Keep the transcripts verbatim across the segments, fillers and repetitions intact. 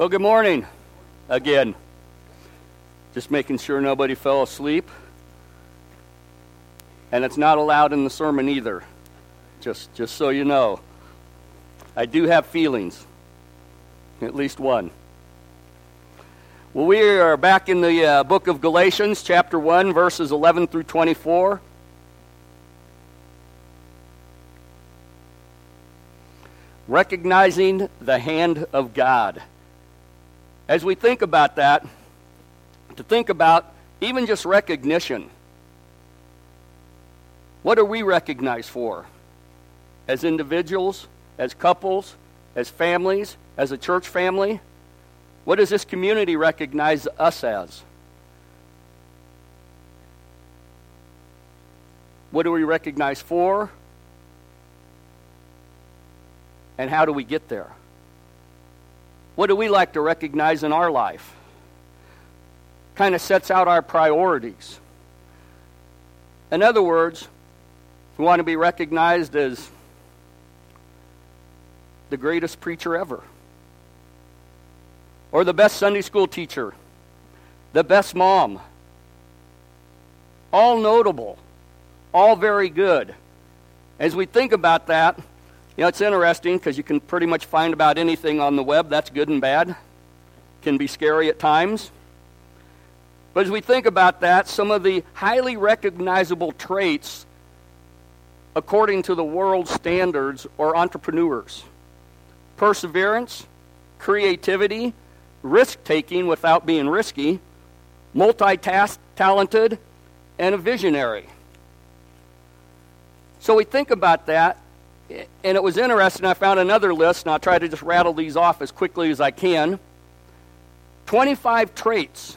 Well, good morning again. Just making sure nobody fell asleep. And it's not allowed in the sermon either. Just just so you know. I do have feelings. At least one. Well, we are back in the uh, book of Galatians, chapter one, verses eleven through twenty-four. Recognizing the hand of God. As we think about that, to think about even just recognition. What are we recognized for? As individuals, as couples, as families, as a church family? What does this community recognize us as? What do we recognize for? And how do we get there? What do we like to recognize in our life? Kind of sets out our priorities. In other words, we want to be recognized as the greatest preacher ever, or the best Sunday school teacher, the best mom. All notable, all very good. As we think about that, you know, it's interesting because you can pretty much find about anything on the web. That's good and bad. Can be scary at times. But as we think about that, some of the highly recognizable traits according to the world standards are entrepreneurs. Perseverance, creativity, risk-taking without being risky, multitask talented, and a visionary. So we think about that, and it was interesting. I found another list, and I'll try to just rattle these off as quickly as I can. twenty-five traits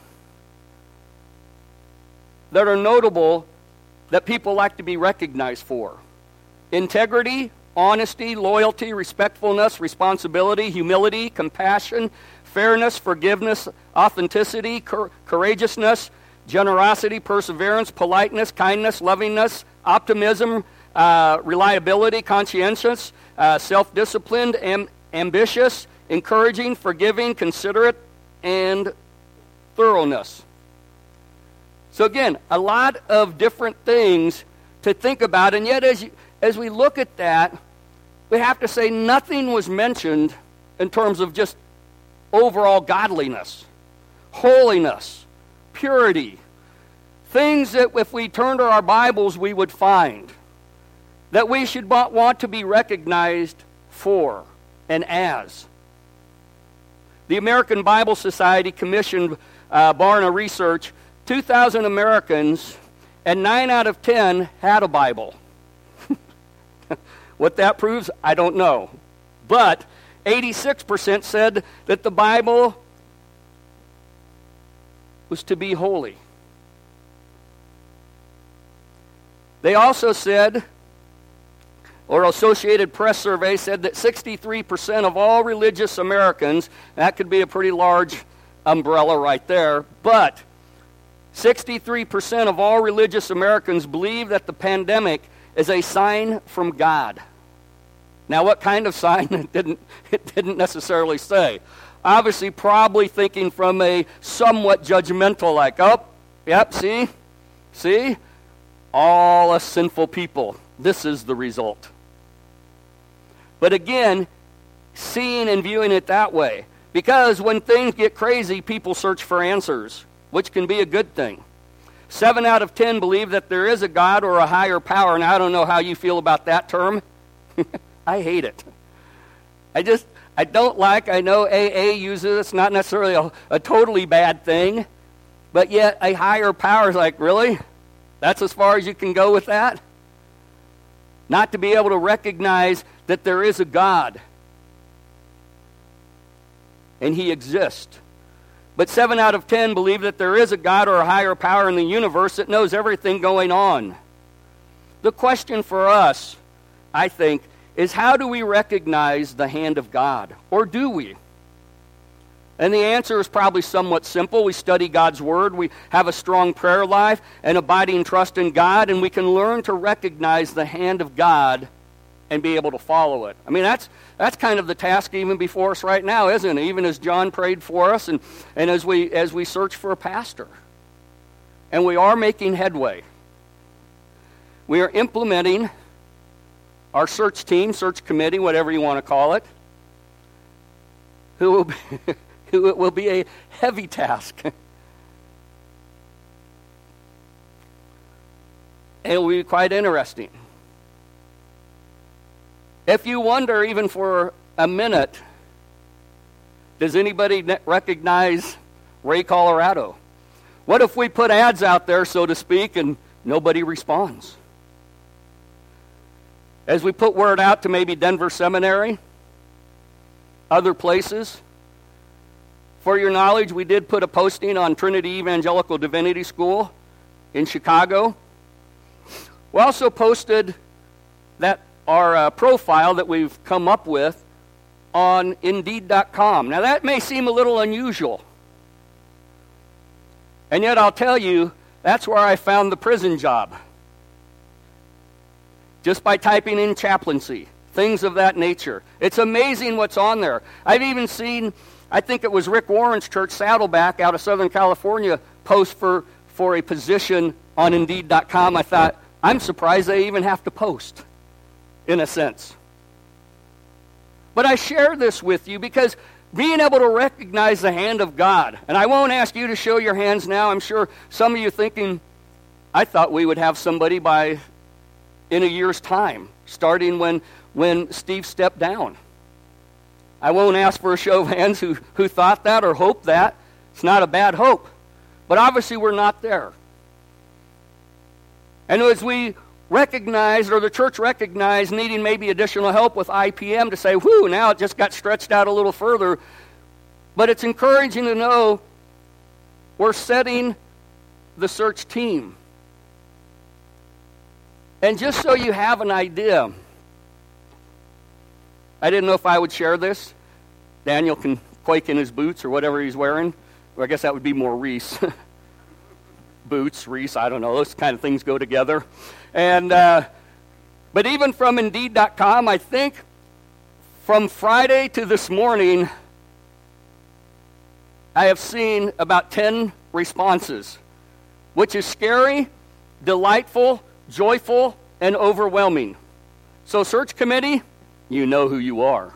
that are notable that people like to be recognized for. Integrity, honesty, loyalty, respectfulness, responsibility, humility, compassion, fairness, forgiveness, authenticity, cor- courageousness, generosity, perseverance, politeness, kindness, lovingness, optimism, uh, reliability, conscientious, uh, self-disciplined, am- ambitious, encouraging, forgiving, considerate, and thoroughness. So again, a lot of different things to think about, and yet as you, as we look at that, we have to say nothing was mentioned in terms of just overall godliness, holiness, purity, things that if we turn to our Bibles we would find that we should want to be recognized for and as. The American Bible Society commissioned uh, Barna Research. two thousand Americans, and nine out of ten had a Bible. What that proves, I don't know. But eighty-six percent said that the Bible was to be holy. They also said, or Associated Press survey said that sixty-three percent of all religious Americans, that could be a pretty large umbrella right there, but sixty-three percent of all religious Americans believe that the pandemic is a sign from God. Now, what kind of sign? It didn't, it didn't necessarily say. Obviously, probably thinking from a somewhat judgmental, like, oh, yep, see? See? All us sinful people. This is the result. But again, seeing and viewing it that way. Because when things get crazy, people search for answers, which can be a good thing. Seven out of ten believe that there is a God or a higher power, and I don't know how you feel about that term. I hate it. I just, I don't like, I know A A uses it, it's not necessarily a, a totally bad thing, but yet a higher power is like, really? That's as far as you can go with that? Not to be able to recognize that there is a God, and He exists. But seven out of ten believe that there is a God or a higher power in the universe that knows everything going on. The question for us, I think, is how do we recognize the hand of God? Or do we? And the answer is probably somewhat simple. We study God's Word, we have a strong prayer life, and abiding trust in God, and we can learn to recognize the hand of God and be able to follow it. I mean, that's that's kind of the task even before us right now, isn't it? Even as John prayed for us and, and as we as we search for a pastor. And we are making headway. We are implementing our search team, search committee, whatever you want to call it, who will be, who it will be a heavy task. It will be quite interesting. If you wonder even for a minute, does anybody recognize Ray, Colorado? What if we put ads out there, so to speak, and nobody responds? As we put word out to maybe Denver Seminary, other places. For your knowledge, we did put a posting on Trinity Evangelical Divinity School in Chicago. We also posted that our uh, profile that we've come up with on Indeed dot com. Now that may seem a little unusual. And yet I'll tell you, that's where I found the prison job. Just by typing in chaplaincy, things of that nature. It's amazing what's on there. I've even seen, I think it was Rick Warren's church, Saddleback, out of Southern California, post for, for a position on Indeed dot com. I thought, I'm surprised they even have to post, in a sense. But I share this with you because being able to recognize the hand of God, and I won't ask you to show your hands now. I'm sure some of you thinking, I thought we would have somebody by in a year's time, starting when, when Steve stepped down. I won't ask for a show of hands who, who thought that or hoped that. It's not a bad hope. But obviously we're not there. And as we recognized, or the church recognized, needing maybe additional help with I P M to say, whew, now it just got stretched out a little further. But it's encouraging to know we're setting the search team. And just so you have an idea, I didn't know if I would share this. Daniel can quake in his boots or whatever he's wearing. Or I guess that would be more Reese. Boots, Reese, I don't know. Those kind of things go together. And uh, but even from Indeed dot com, I think from Friday to this morning, I have seen about ten responses, which is scary, delightful, joyful, and overwhelming. So search committee, you know who you are.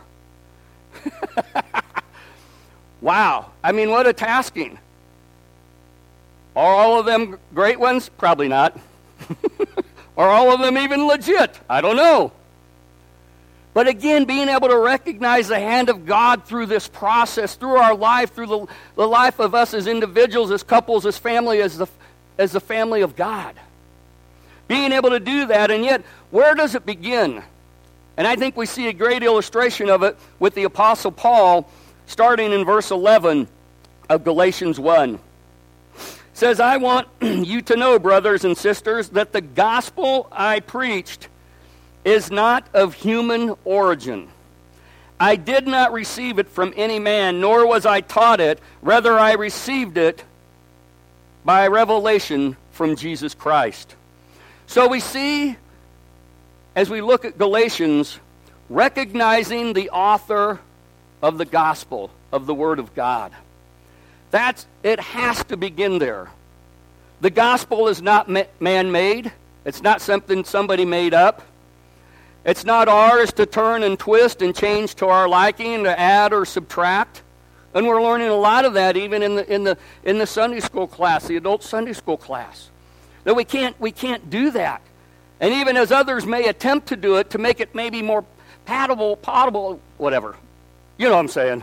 Wow. I mean, what a tasking. Are all of them great ones? Probably not. Are all of them even legit? I don't know. But again, being able to recognize the hand of God through this process, through our life, through the, the life of us as individuals, as couples, as family, as the, as the family of God. Being able to do that, and yet, where does it begin? And I think we see a great illustration of it with the Apostle Paul, starting in verse eleven of Galatians one. It says, I want you to know, brothers and sisters, that the gospel I preached is not of human origin. I did not receive it from any man, nor was I taught it. Rather, I received it by revelation from Jesus Christ. So we see, as we look at Galatians, recognizing the author of the gospel, of the Word of God. That's, it has to begin there. The gospel is not man-made. It's not something somebody made up. It's not ours to turn and twist and change to our liking, to add or subtract. And we're learning a lot of that even in the in the in the Sunday school class, the adult Sunday school class. That we can't we can't do that. And even as others may attempt to do it to make it maybe more palatable, potable, whatever. You know what I'm saying?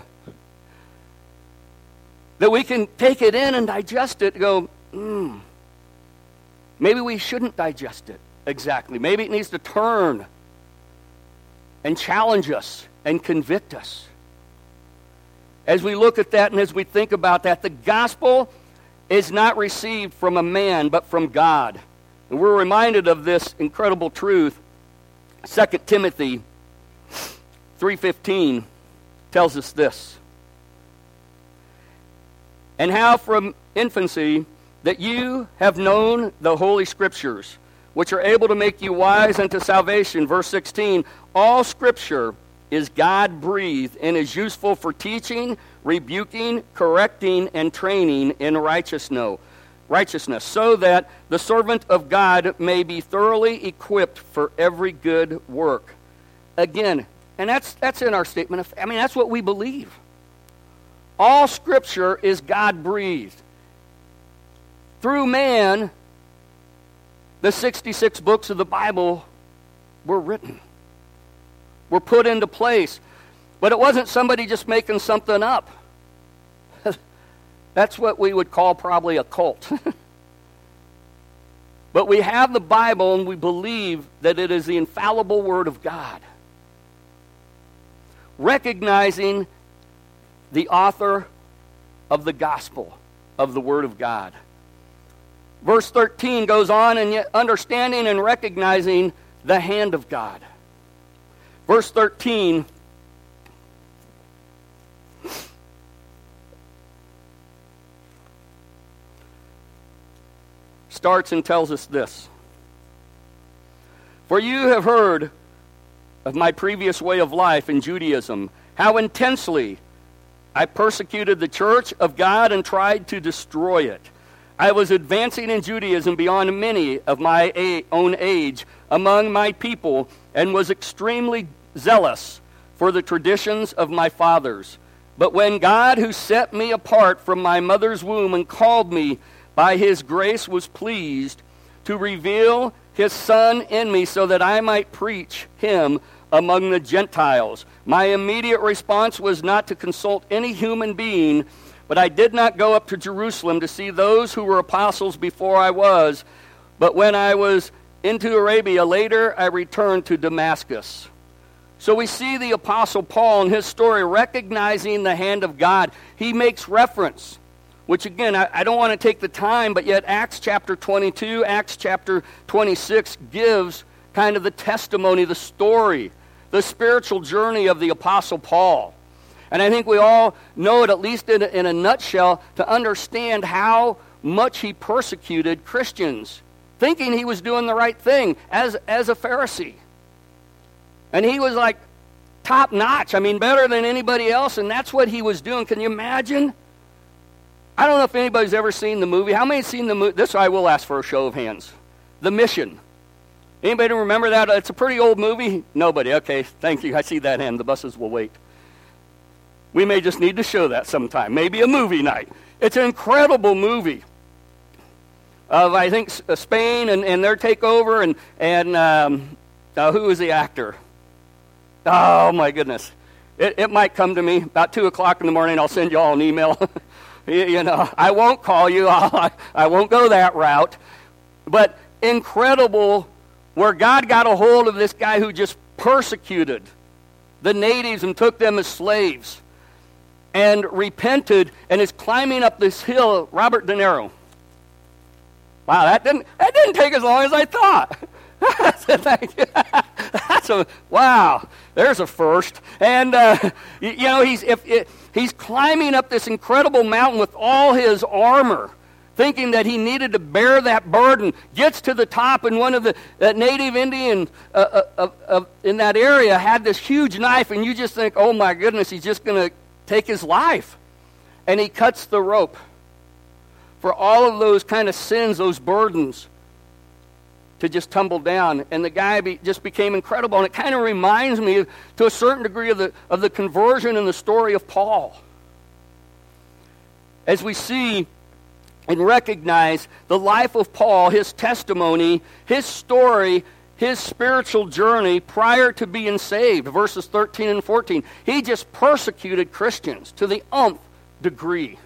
That we can take it in and digest it and go, hmm, maybe we shouldn't digest it exactly. Maybe it needs to turn and challenge us and convict us. As we look at that and as we think about that, the gospel is not received from a man, but from God. And we're reminded of this incredible truth. Second Timothy three fifteen tells us this. And how from infancy that you have known the Holy Scriptures, which are able to make you wise unto salvation. Verse sixteen, all Scripture is God-breathed and is useful for teaching, rebuking, correcting, and training in righteousness, righteousness, so that the servant of God may be thoroughly equipped for every good work. Again, and that's that's in our statement of, I mean, that's what we believe. All Scripture is God-breathed. Through man, the sixty-six books of the Bible were written, were put into place. But it wasn't somebody just making something up. That's what we would call probably a cult. But we have the Bible and we believe that it is the infallible Word of God. Recognizing the author of the gospel, of the Word of God. Verse thirteen goes on, and yet understanding and recognizing the hand of God. Verse thirteen starts and tells us this. For you have heard of my previous way of life in Judaism, how intensely I persecuted the church of God and tried to destroy it. I was advancing in Judaism beyond many of my a- own age among my people and was extremely zealous for the traditions of my fathers. But when God, who set me apart from my mother's womb and called me by his grace, was pleased to reveal his Son in me so that I might preach him among the Gentiles, my immediate response was not to consult any human being, but I did not go up to Jerusalem to see those who were apostles before I was. But when I was into Arabia later, I returned to Damascus. So we see the Apostle Paul in his story recognizing the hand of God. He makes reference, which again, I, I don't want to take the time, but yet Acts chapter twenty-two, Acts chapter twenty-six gives kind of the testimony, the story, the spiritual journey of the Apostle Paul. And I think we all know it, at least in a, in a nutshell, to understand how much he persecuted Christians, thinking he was doing the right thing as, as a Pharisee. And he was like top notch, I mean, better than anybody else, and that's what he was doing. Can you imagine? I don't know if anybody's ever seen the movie. How many have seen the movie? This I will ask for a show of hands. The Mission. Anybody remember that? It's a pretty old movie. Nobody. Okay, thank you. I see that hand. The buses will wait. We may just need to show that sometime. Maybe a movie night. It's an incredible movie of, I think, Spain and, and their takeover. And, and um, uh, who is the actor? Oh, my goodness. It, it might come to me about two o'clock in the morning. I'll send you all an email. you, you know, I won't call you. I'll, I won't go that route. But incredible, where God got a hold of this guy who just persecuted the natives and took them as slaves and repented and is climbing up this hill. Robert De Niro. Wow, that didn't that didn't take as long as I thought. Thank you. That's a wow. There's a first. And uh, you, you know, he's if it, he's climbing up this incredible mountain with all his armor, thinking that he needed to bear that burden. Gets to the top, and one of the uh, native Indians uh, uh, uh, in that area had this huge knife, and you just think, oh my goodness, he's just going to take his life. And he cuts the rope for all of those kind of sins, those burdens, to just tumble down. And the guy be, just became incredible. And it kind of reminds me, to a certain degree, of the, of the conversion in the story of Paul. As we see and recognize the life of Paul, his testimony, his story, his spiritual journey prior to being saved, verses thirteen and fourteen. He just persecuted Christians to the umph degree.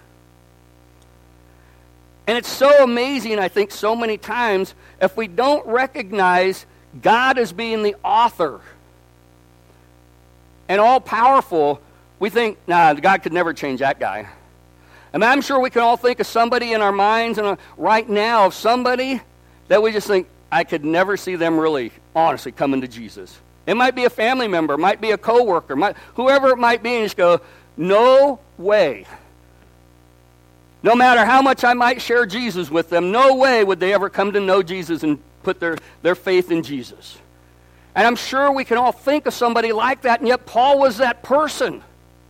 And it's so amazing, I think, so many times, if we don't recognize God as being the author and all-powerful, we think, nah, God could never change that guy. I mean, I'm sure we can all think of somebody in our minds and right now, of somebody that we just think, I could never see them really, honestly, coming to Jesus. It might be a family member, might be a coworker, might, whoever it might be, and just go, no way. No matter how much I might share Jesus with them, no way would they ever come to know Jesus and put their, their faith in Jesus. And I'm sure we can all think of somebody like that, and yet Paul was that person.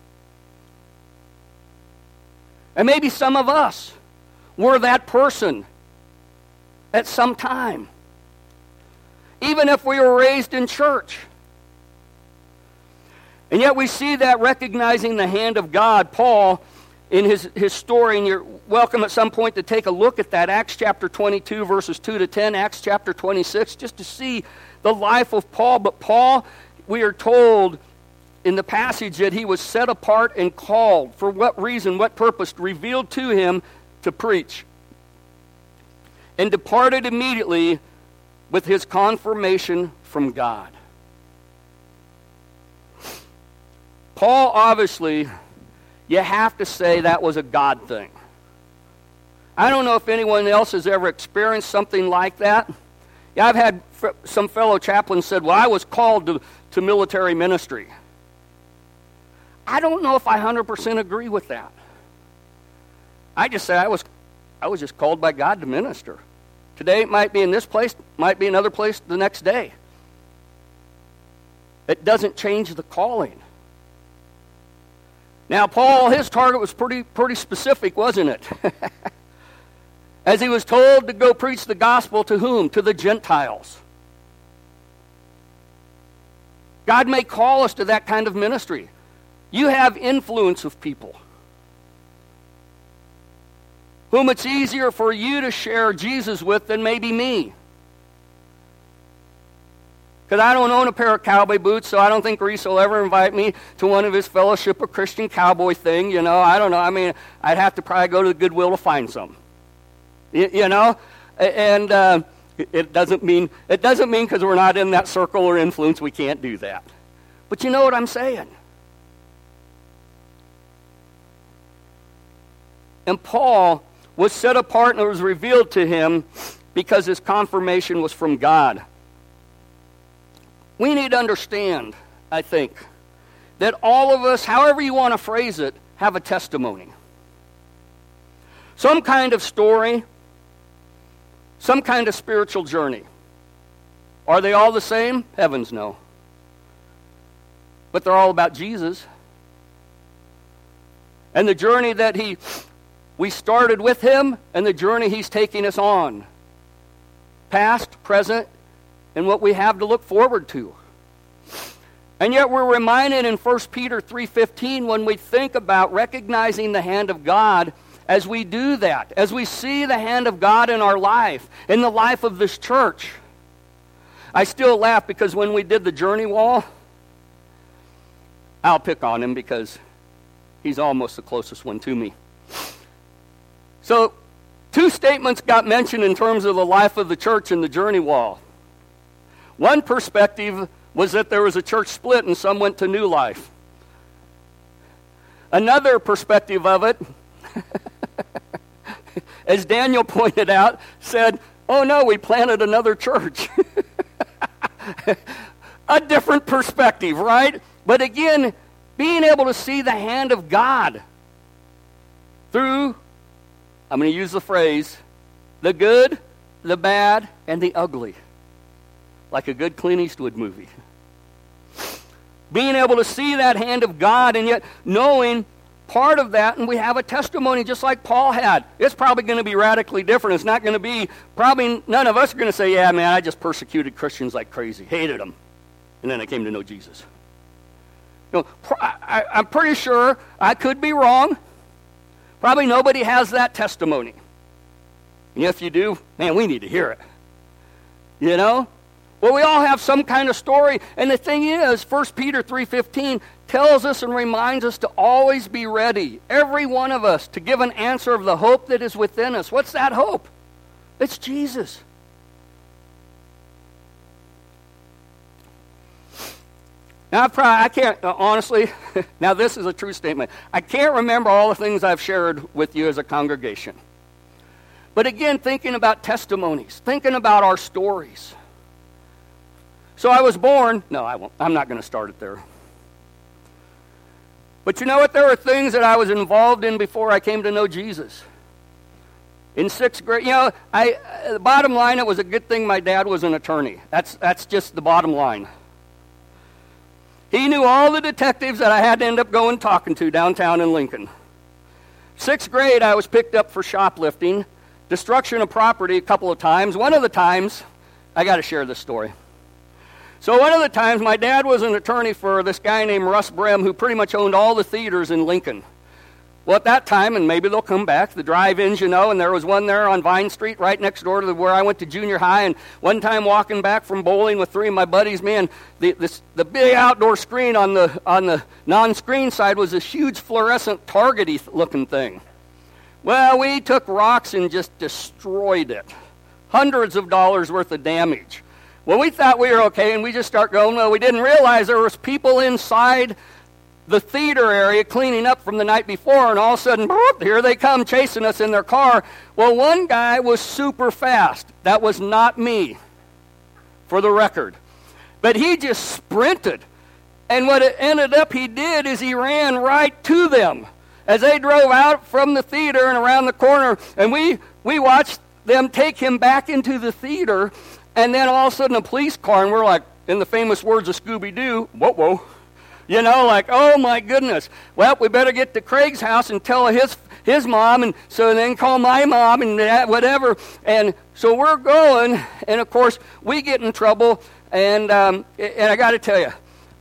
And maybe some of us were that person at some time. Even if we were raised in church. And yet we see that recognizing the hand of God. Paul, in his, his story, and you're welcome at some point to take a look at that, Acts chapter twenty-two, verses two to ten, Acts chapter twenty-six, just to see the life of Paul. But Paul, we are told in the passage that he was set apart and called. For what reason, what purpose? Revealed to him to preach. And departed immediately with his confirmation from God. Paul, obviously, you have to say that was a God thing. I don't know if anyone else has ever experienced something like that. Yeah, I've had f- some fellow chaplains said, well, I was called to, to military ministry. I don't know if I one hundred percent agree with that. I just say I was, I was just called by God to minister. Today it might be in this place, might be another place the next day. It doesn't change the calling. Now, Paul, his target was pretty pretty specific, wasn't it? As he was told to go preach the gospel to whom? To the Gentiles. God may call us to that kind of ministry. You have influence of people whom it's easier for you to share Jesus with than maybe me. Because I don't own a pair of cowboy boots, so I don't think Reese will ever invite me to one of his Fellowship of Christian Cowboy thing. You know, I don't know. I mean, I'd have to probably go to the Goodwill to find some. You, you know, and uh, it doesn't mean it doesn't mean because we're not in that circle or influence we can't do that. But you know what I'm saying. And Paul was set apart, and it was revealed to him because his confirmation was from God. We need to understand, I think, that all of us, however you want to phrase it, have a testimony. Some kind of story, some kind of spiritual journey. Are they all the same? Heavens no. But they're all about Jesus. And the journey that he, we started with him, and the journey he's taking us on. Past, present, and what we have to look forward to. And yet we're reminded in First Peter three fifteen when we think about recognizing the hand of God, as we do that, as we see the hand of God in our life, in the life of this church. I still laugh because when we did the journey wall, I'll pick on him because he's almost the closest one to me. So, two statements got mentioned in terms of the life of the church in the journey wall. One perspective was that there was a church split and some went to New Life. Another perspective of it, as Daniel pointed out, said, oh no, we planted another church. A different perspective, right? But again, being able to see the hand of God through, I'm going to use the phrase, the good, the bad, and the ugly. Like a good Clint Eastwood movie. Being able to see that hand of God, and yet knowing part of that, and we have a testimony just like Paul had. It's probably going to be radically different. It's not going to be, probably none of us are going to say, yeah, man, I just persecuted Christians like crazy. Hated them. And then I came to know Jesus. You know, I, I'm pretty sure, I could be wrong, probably nobody has that testimony. And if you do, man, we need to hear it. You know? Well, we all have some kind of story. And the thing is, First Peter three fifteen tells us and reminds us to always be ready, every one of us, to give an answer of the hope that is within us. What's that hope? It's Jesus. Now, I, probably, I can't, uh, honestly, now this is a true statement. I can't remember all the things I've shared with you as a congregation. But again, thinking about testimonies, thinking about our stories. So I was born, no, I won't, I'm not going to start it there. But you know what? There were things that I was involved in before I came to know Jesus. In sixth grade, you know, I, uh, the bottom line, it was a good thing my dad was an attorney. That's, that's just the bottom line. He knew all the detectives that I had to end up going talking to downtown in Lincoln. Sixth grade, I was picked up for shoplifting, destruction of property a couple of times. One of the times, I got to share this story. So one of the times, my dad was an attorney for this guy named Russ Brem, who pretty much owned all the theaters in Lincoln. Well, at that time, and maybe they'll come back, the drive-ins, you know, and there was one there on Vine Street right next door to the, where I went to junior high, and one time walking back from bowling with three of my buddies, man, the, this, the big outdoor screen on the, on the non-screen side was this huge fluorescent target-y looking thing. Well, we took rocks and just destroyed it. Hundreds of dollars worth of damage. Well, we thought we were okay, and we just start going, well, we didn't realize there was people inside the theater area cleaning up from the night before, and all of a sudden, boop, here they come chasing us in their car. Well, one guy was super fast. That was not me, for the record. But he just sprinted. And what it ended up he did is he ran right to them as they drove out from the theater and around the corner. And we, we watched them take him back into the theater, and then all of a sudden a police car, and we're like, in the famous words of Scooby-Doo, whoa, whoa. You know, like, oh, my goodness. Well, we better get to Craig's house and tell his his mom, and so then call my mom and that, whatever. And so we're going, and, of course, we get in trouble. And, um, and I got to tell you,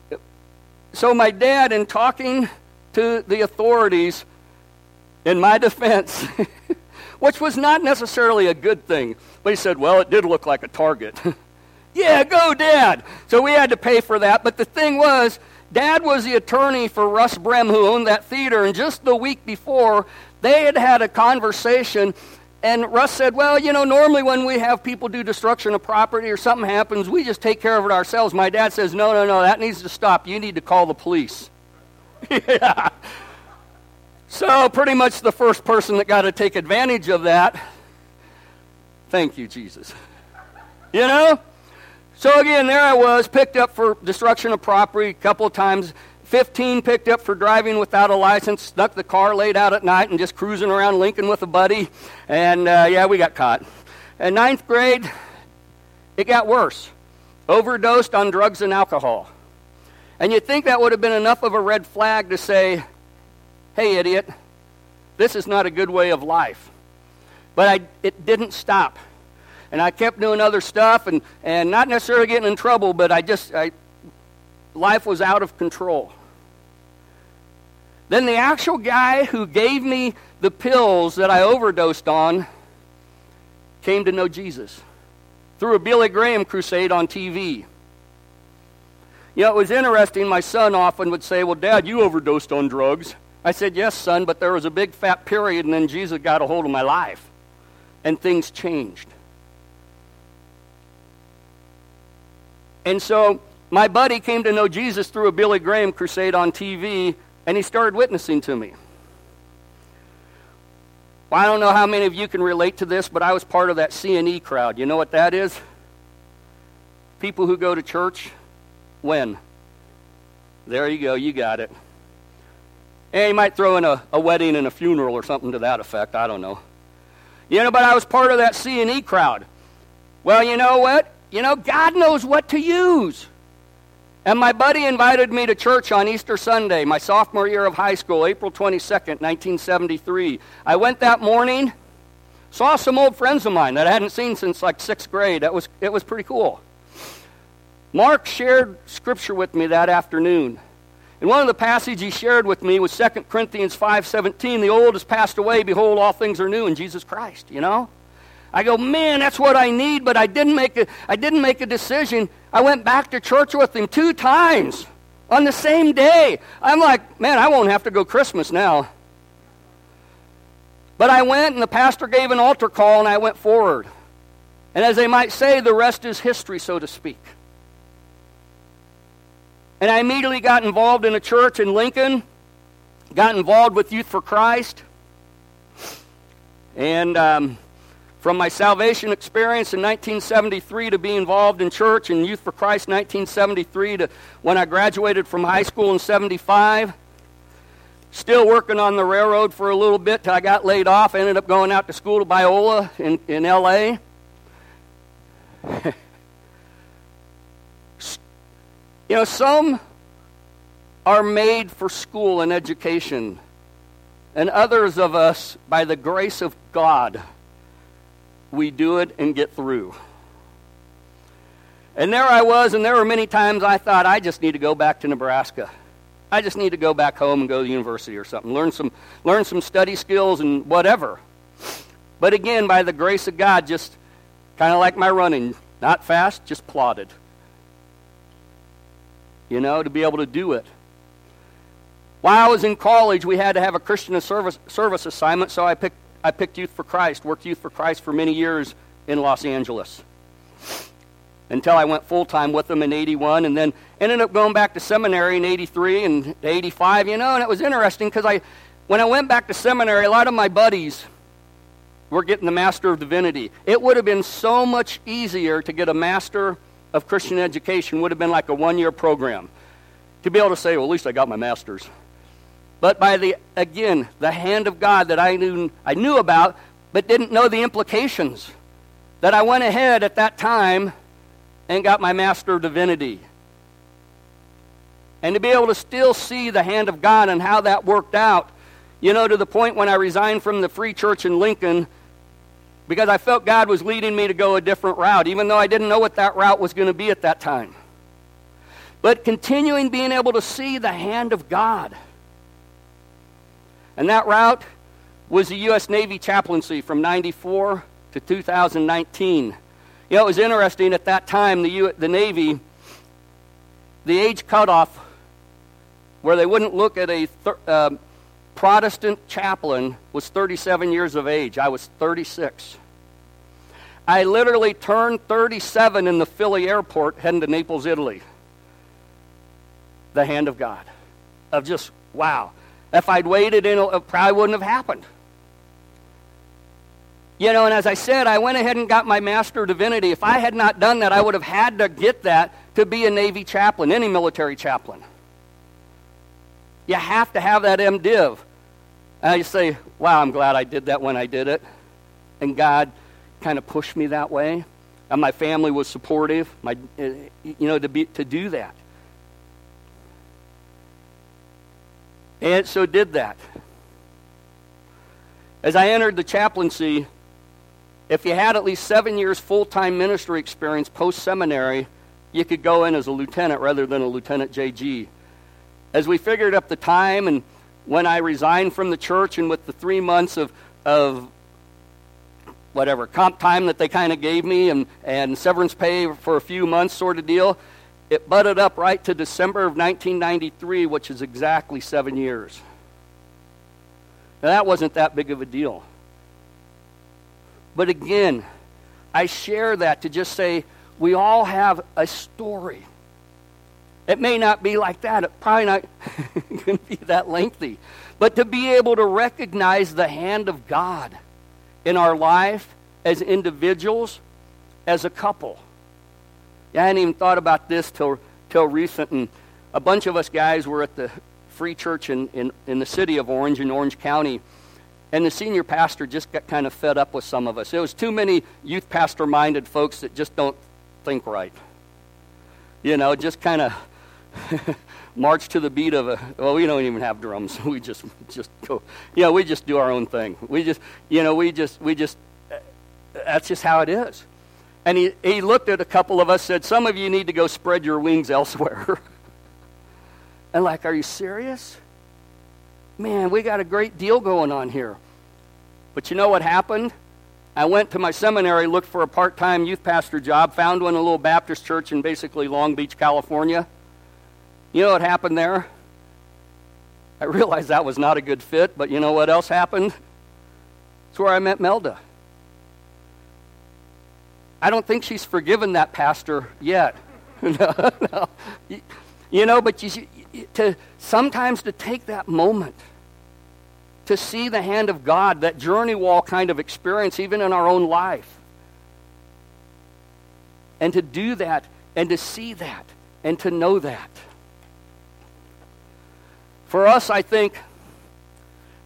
so my dad, in talking to the authorities in my defense, which was not necessarily a good thing, but he said, well, it did look like a target. Yeah, go, Dad. So we had to pay for that. But the thing was, Dad was the attorney for Russ Brem, who owned that theater, and just the week before, they had had a conversation, and Russ said, well, you know, normally when we have people do destruction of property or something happens, we just take care of it ourselves. My dad says, no, no, no, that needs to stop. You need to call the police. Yeah. So pretty much the first person that got to take advantage of that, thank you, Jesus. You know? So again, there I was, picked up for destruction of property a couple of times. fifteen picked up for driving without a license, snuck the car late out at night and just cruising around Lincoln with a buddy. And uh, yeah, we got caught. In ninth grade, it got worse. Overdosed on drugs and alcohol. And you'd think that would have been enough of a red flag to say, hey, idiot, this is not a good way of life. But I, it didn't stop. And I kept doing other stuff and, and not necessarily getting in trouble, but I just, I, life was out of control. Then the actual guy who gave me the pills that I overdosed on came to know Jesus through a Billy Graham crusade on T V. You know, it was interesting. My son often would say, well, Dad, you overdosed on drugs. I said, yes, son, but there was a big fat period, and then Jesus got a hold of my life, and things changed. And so my buddy came to know Jesus through a Billy Graham crusade on T V, and he started witnessing to me. Well, I don't know how many of you can relate to this, but I was part of that C and E crowd. You know what that is? People who go to church when? There you go, you got it. And you might throw in a, a wedding and a funeral or something to that effect, I don't know. You know, but I was part of that C and E crowd. Well, you know what? You know, God knows what to use. And my buddy invited me to church on Easter Sunday, my sophomore year of high school, April twenty-second, nineteen seventy-three. I went that morning, saw some old friends of mine that I hadn't seen since like sixth grade. That was, it was pretty cool. Mark shared scripture with me that afternoon. And one of the passages he shared with me was Second Corinthians five seventeen. The old has passed away, behold, all things are new in Jesus Christ, you know? I go, man, that's what I need, but I didn't make a, I didn't make a decision. I went back to church with him two times on the same day. I'm like, man, I won't have to go Christmas now. But I went, and the pastor gave an altar call, and I went forward. And as they might say, the rest is history, so to speak. And I immediately got involved in a church in Lincoln, got involved with Youth for Christ, and um, from my salvation experience in nineteen seventy-three to be involved in church and Youth for Christ nineteen seventy-three to when I graduated from high school in seventy-five, Still working on the railroad for a little bit till I got laid off. I ended up going out to school to Biola in, in L A You know, some are made for school and education, and others of us, by the grace of God, we do it and get through. And there I was, and there were many times I thought, I just need to go back to Nebraska. I just need to go back home and go to the university or something, learn some, learn some study skills and whatever. But again, by the grace of God, just kind of like my running, not fast, just plodded. You know, to be able to do it. While I was in college, we had to have a Christian service, service assignment, so I picked, I picked Youth for Christ, worked Youth for Christ for many years in Los Angeles, until I went full-time with them in eighty-one, and then ended up going back to seminary in eighty-three and eighty-five, you know, and it was interesting because I, when I went back to seminary, a lot of my buddies were getting the Master of Divinity. It would have been so much easier to get a Master of Christian Education, would have been like a one-year program, to be able to say, well, at least I got my master's. But by the, again, the hand of God that I knew, I knew about, but didn't know the implications, that I went ahead at that time and got my Master of Divinity. And to be able to still see the hand of God and how that worked out, you know, to the point when I resigned from the Free Church in Lincoln, because I felt God was leading me to go a different route, even though I didn't know what that route was going to be at that time. But continuing being able to see the hand of God. And that route was the U S Navy chaplaincy from ninety-four to two thousand nineteen. You know, it was interesting at that time, the, U- the Navy, the age cutoff where they wouldn't look at a thir- uh, Protestant chaplain was thirty-seven years of age. I was thirty-six. I literally turned thirty-seven in the Philly airport heading to Naples, Italy. The hand of God. Of just, wow. If I'd waited, in, it probably wouldn't have happened. You know, and as I said, I went ahead and got my Master of Divinity. If I had not done that, I would have had to get that to be a Navy chaplain, any military chaplain. You have to have that MDiv. And I say, wow, I'm glad I did that when I did it. And God kind of pushed me that way. And my family was supportive, my, you know, to be to do that. And so did that. As I entered the chaplaincy, if you had at least seven years full-time ministry experience post-seminary, you could go in as a lieutenant rather than a Lieutenant J G. As we figured up the time, and when I resigned from the church, and with the three months of, of whatever, comp time that they kind of gave me, and, and severance pay for a few months sort of deal, it butted up right to December of nineteen ninety-three, which is exactly seven years. Now, that wasn't that big of a deal. But again, I share that to just say we all have a story. It may not be like that. It's probably not going to be that lengthy. But to be able to recognize the hand of God in our life as individuals, as a couple. Yeah, I hadn't even thought about this till till recent. And a bunch of us guys were at the Free Church in, in, in the city of Orange, in Orange County. And the senior pastor just got kind of fed up with some of us. There was too many youth pastor-minded folks that just don't think right. You know, just kind of march to the beat of a, well, we don't even have drums. We just just go, you know, we just do our own thing. We just, you know, we just, we just, that's just how it is. And he, he looked at a couple of us, said, some of you need to go spread your wings elsewhere. And like, are you serious? Man, we got a great deal going on here. But you know what happened? I went to my seminary, looked for a part-time youth pastor job, found one in a little Baptist church in basically Long Beach, California. You know what happened there? I realized that was not a good fit, but you know what else happened? It's where I met Melda. I don't think she's forgiven that pastor yet. no, no. You know, but you, to sometimes to take that moment to see the hand of God, that journey wall kind of experience even in our own life. And to do that and to see that and to know that. For us, I think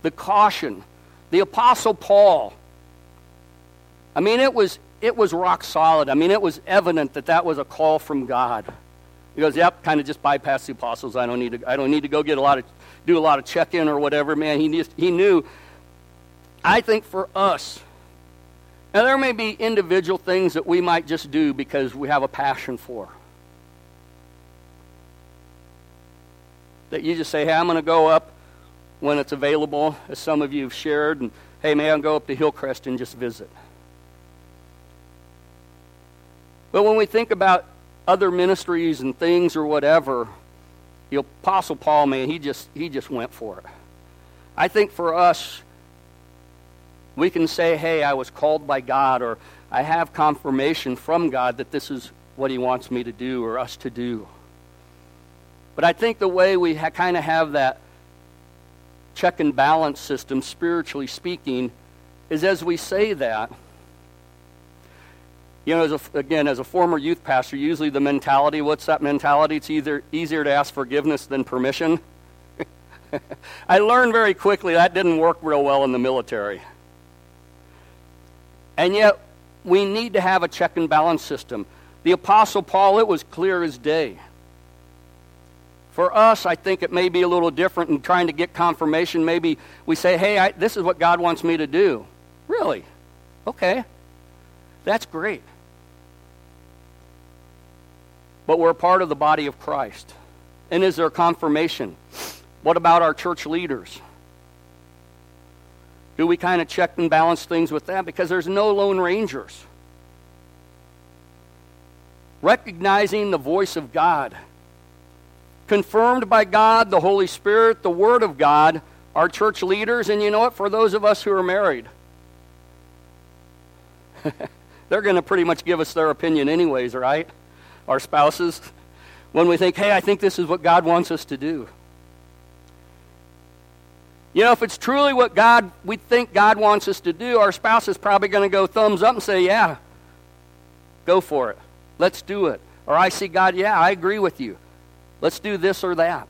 the caution. The Apostle Paul, I mean, it was it was rock solid. I mean, it was evident that that was a call from God. He goes, yep, kind of just bypass the apostles. I don't need to. I don't need to go get a lot of, do a lot of check-in or whatever. Man, he just, he knew. I think for us, now there may be individual things that we might just do because we have a passion for. That you just say, hey, I'm going to go up when it's available, as some of you have shared, and hey, may I go up to Hillcrest and just visit. But when we think about other ministries and things or whatever, the Apostle Paul, man, he just he just went for it. I think for us, we can say, hey, I was called by God, or I have confirmation from God that this is what he wants me to do or us to do. But I think the way we ha- kind of have that check and balance system, spiritually speaking, is as we say that, you know, as a, again, as a former youth pastor, usually the mentality, what's that mentality? It's either easier to ask forgiveness than permission. I learned very quickly that didn't work real well in the military. And yet, we need to have a check and balance system. The Apostle Paul, it was clear as day. For us, I think it may be a little different in trying to get confirmation. Maybe we say, hey, I, this is what God wants me to do. Really? Okay. That's great. But we're a part of the body of Christ. And is there confirmation? What about our church leaders? Do we kind of check and balance things with that? Because there's no lone rangers. Recognizing the voice of God. Confirmed by God, the Holy Spirit, the Word of God, our church leaders, and you know what? For those of us who are married, they're going to pretty much give us their opinion anyways, right? Our spouses. When we think, hey, I think this is what God wants us to do. You know, if it's truly what God, we think God wants us to do, our spouse is probably going to go thumbs up and say, yeah, go for it. Let's do it. Or I see God, yeah, I agree with you. Let's do this or that.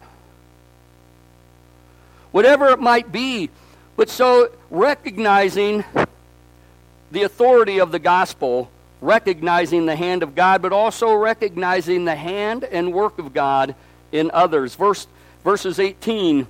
Whatever it might be. But so recognizing the authority of the gospel, recognizing the hand of God, but also recognizing the hand and work of God in others. Verse, verses eighteen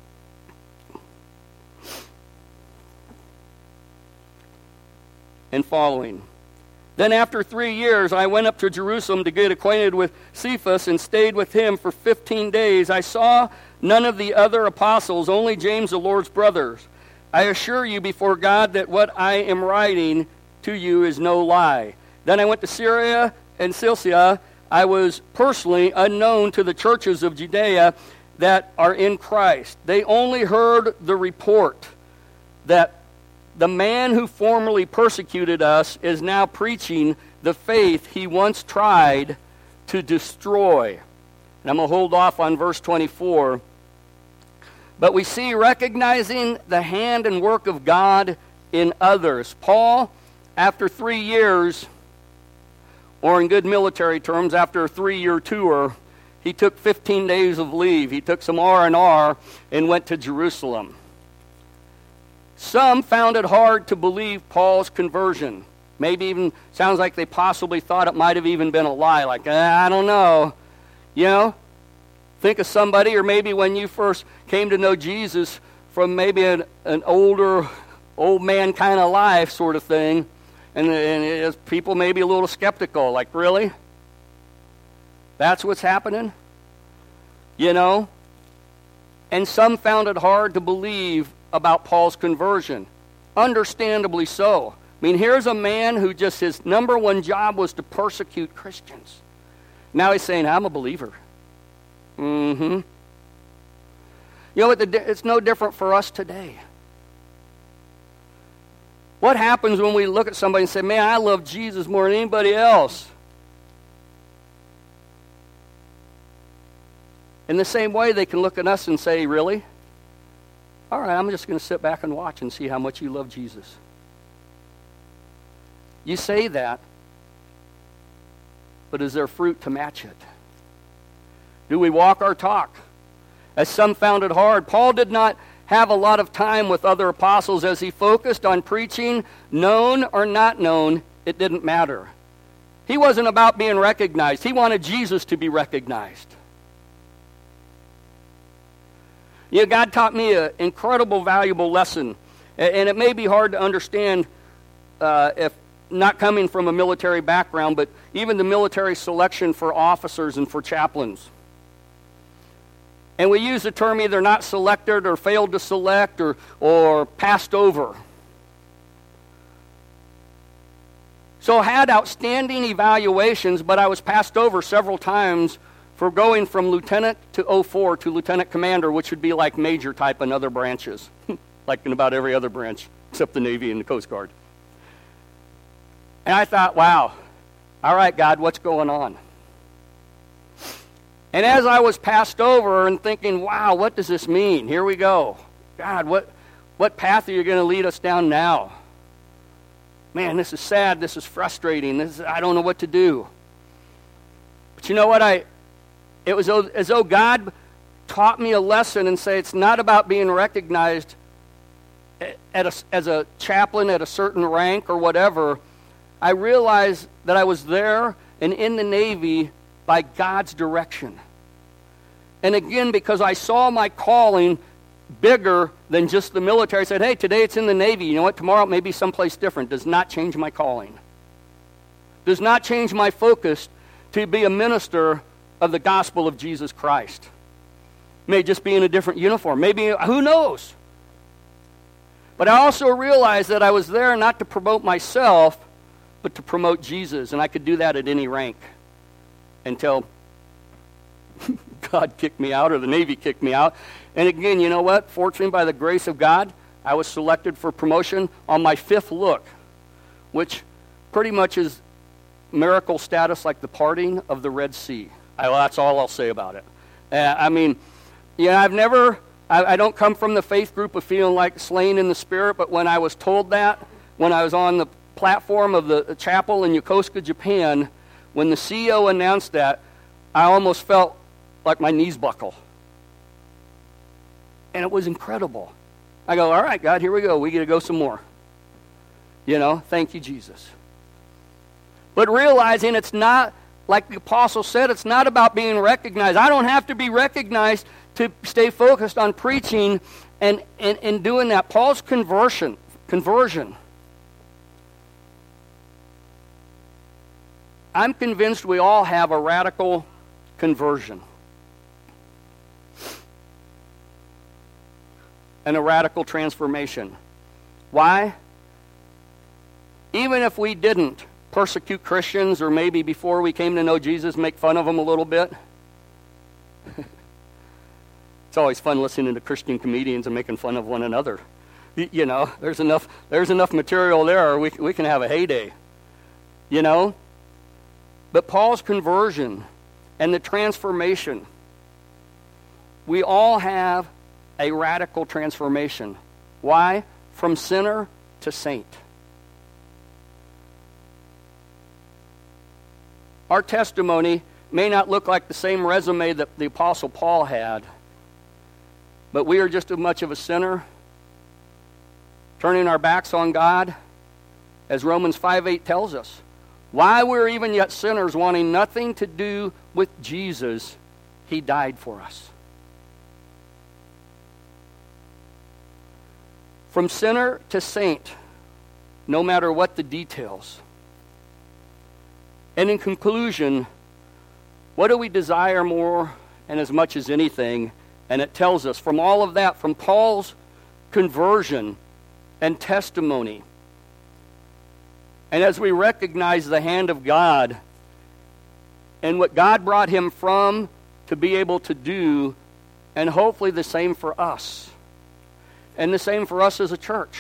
and following. Then after three years, I went up to Jerusalem to get acquainted with Cephas and stayed with him for fifteen days. I saw none of the other apostles, only James, the Lord's brothers. I assure you before God that what I am writing to you is no lie. Then I went to Syria and Cilicia. I was personally unknown to the churches of Judea that are in Christ. They only heard the report that the man who formerly persecuted us is now preaching the faith he once tried to destroy. And I'm going to hold off on verse twenty-four. But we see recognizing the hand and work of God in others. Paul, after three years, or in good military terms, after a three-year tour, he took fifteen days of leave. He took some R and R and went to Jerusalem. Some found it hard to believe Paul's conversion. Maybe even sounds like they possibly thought it might have even been a lie. Like, I don't know. You know? Think of somebody, or maybe when you first came to know Jesus from maybe an, an older, old man kind of life sort of thing. And, and it is, people may be a little skeptical. Like, really? That's what's happening? You know? And some found it hard to believe about Paul's conversion. Understandably so. I mean, here's a man who just, his number one job was to persecute Christians. Now he's saying, I'm a believer. Mm-hmm. You know what? The, it's no different for us today. What happens when we look at somebody and say, man, I love Jesus more than anybody else? In the same way, they can look at us and say, really? All right, I'm just going to sit back and watch and see how much you love Jesus. You say that, but is there fruit to match it? Do we walk our talk? As some found it hard, Paul did not have a lot of time with other apostles as he focused on preaching, known or not known, it didn't matter. He wasn't about being recognized. He wanted Jesus to be recognized. You know, God taught me an incredible, valuable lesson. And it may be hard to understand uh, if not coming from a military background, but even the military selection for officers and for chaplains. And we use the term either not selected or failed to select or, or passed over. So I had outstanding evaluations, but I was passed over several times for going from lieutenant to oh four to lieutenant commander, which would be like major type in other branches, like in about every other branch, except the Navy and the Coast Guard. And I thought, wow, all right, God, what's going on? And as I was passed over and thinking, wow, what does this mean? Here we go. God, what, what path are you going to lead us down now? Man, this is sad. This is frustrating. This is, I don't know what to do. But you know what? I It was as though God taught me a lesson and say it's not about being recognized at a, as a chaplain at a certain rank or whatever. I realized that I was there and in the Navy by God's direction. And again, because I saw my calling bigger than just the military, I said, hey, today it's in the Navy. You know what? Tomorrow it may be someplace different. Does not change my calling. Does not change my focus to be a minister of the gospel of Jesus Christ. May just be in a different uniform. Maybe, who knows? But I also realized that I was there not to promote myself, but to promote Jesus. And I could do that at any rank until God kicked me out or the Navy kicked me out. And again, you know what? Fortunately, by the grace of God, I was selected for promotion on my fifth look, which pretty much is miracle status like the parting of the Red Sea. I, well, that's all I'll say about it. Uh, I mean, yeah, I've never, I, I don't come from the faith group of feeling like slain in the spirit, but when I was told that, when I was on the platform of the chapel in Yokosuka, Japan, when the C E O announced that, I almost felt like my knees buckle. And it was incredible. I go, all right, God, here we go. We get to go some more. You know, thank you, Jesus. But realizing it's not, like the apostle said, it's not about being recognized. I don't have to be recognized to stay focused on preaching and, and, and doing that. Paul's conversion, conversion. I'm convinced we all have a radical conversion. And a radical transformation. Why? Even if we didn't persecute Christians, or maybe before we came to know Jesus, make fun of them a little bit. It's always fun listening to Christian comedians and making fun of one another. You know, there's enough there's enough material there, we, we can have a heyday. You know? But Paul's conversion and the transformation, we all have a radical transformation. Why? From sinner to saint. Our testimony may not look like the same resume that the Apostle Paul had, but we are just as much of a sinner, turning our backs on God, as Romans five eight tells us. While we're even yet sinners, wanting nothing to do with Jesus, he died for us. From sinner to saint, no matter what the details. And in conclusion, what do we desire more and as much as anything? And it tells us from all of that, from Paul's conversion and testimony, and as we recognize the hand of God and what God brought him from to be able to do, and hopefully the same for us, and the same for us as a church.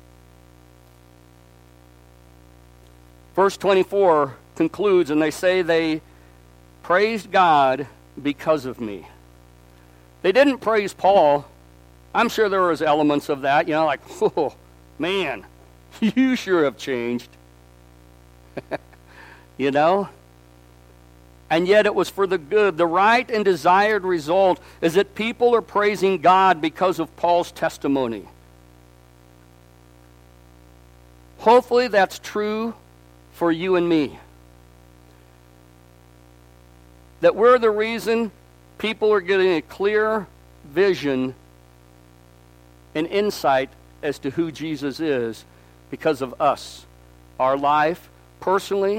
Verse twenty-four concludes, and they say they praised God because of me. They didn't praise Paul. I'm sure there was elements of that, you know, like, oh, man, you sure have changed. You know? and yet it was for the good. The right and desired result is that people are praising God because of Paul's testimony. Hopefully that's true for you and me. That we're the reason people are getting a clear vision and insight as to who Jesus is because of us, our life, personally,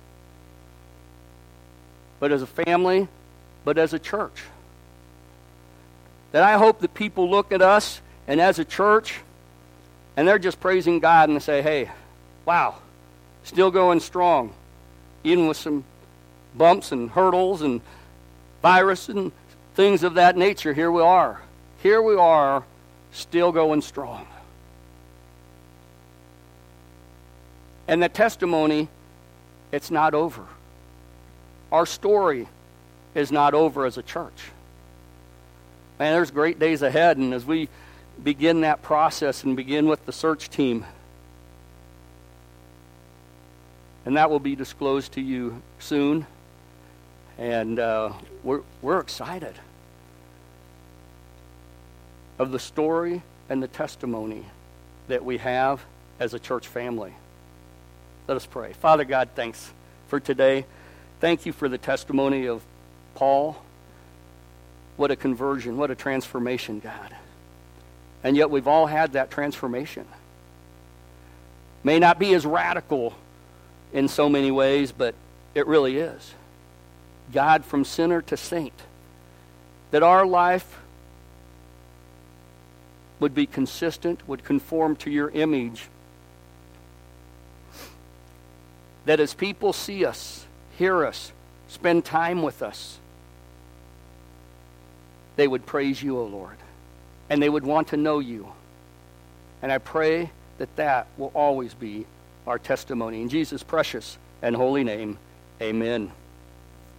but as a family, but as a church. That I hope that people look at us and as a church, and they're just praising God and say, hey, wow, still going strong, even with some bumps and hurdles and virus and things of that nature. Here we are. Here we are, still going strong. And the testimony, it's not over. Our story is not over as a church. Man, there's great days ahead, and as we begin that process and begin with the search team, and that will be disclosed to you soon, and uh, we're we're excited of the story and the testimony that we have as a church family. Let us pray. Father God, thanks for today. Thank you for the testimony of Paul. What a conversion, what a transformation, God. And yet we've all had that transformation. May not be as radical in so many ways, but it really is. God, from sinner to saint. That our life would be consistent, would conform to your image. That as people see us, hear us, spend time with us, they would praise you, O Lord. And they would want to know you. And I pray that that will always be our testimony. In Jesus' precious and holy name, amen.